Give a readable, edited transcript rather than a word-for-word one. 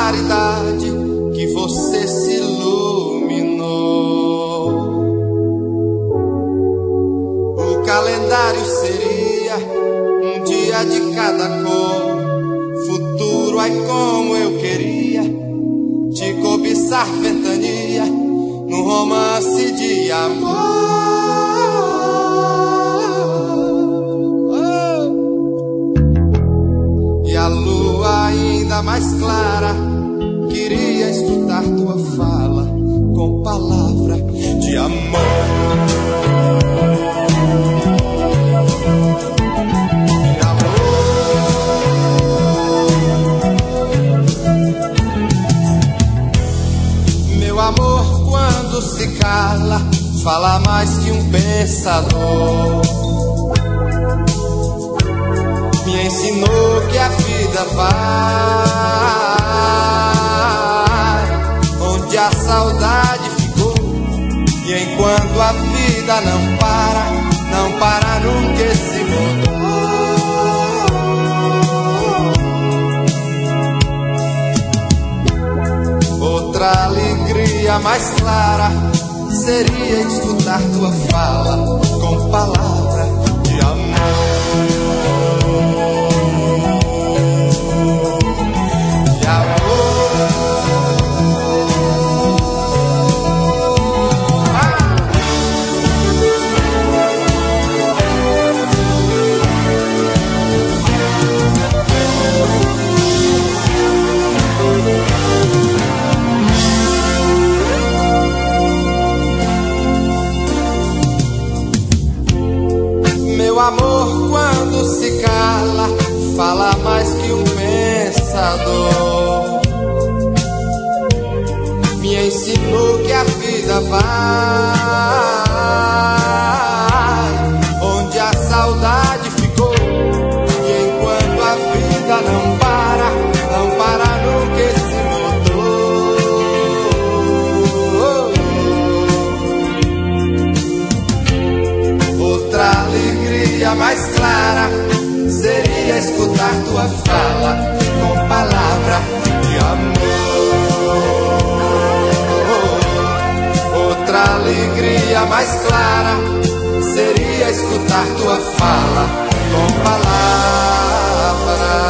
claridade que você se iluminou. O calendário seria um dia de cada cor, futuro ai como eu queria te cobiçar ventania num romance de amor. E a lua ainda mais clara queria escutar tua fala com palavra de amor. Meu amor, quando se cala, fala mais que um pensador. Me ensinou que a vida vai onde a saudade ficou. E enquanto a vida não para nunca esse motor. Outra alegria mais clara seria escutar tua fala com palavra de amor. De amor. Meu amor, quando se cala, fala mais que um pensador. Me ensinou que a vida vai onde a saudade ficou. E enquanto a vida não para nunca esse motor. Outra alegria mais clara seria escutar tua fala com palavra de amor. Outra alegria mais clara seria escutar tua fala com palavra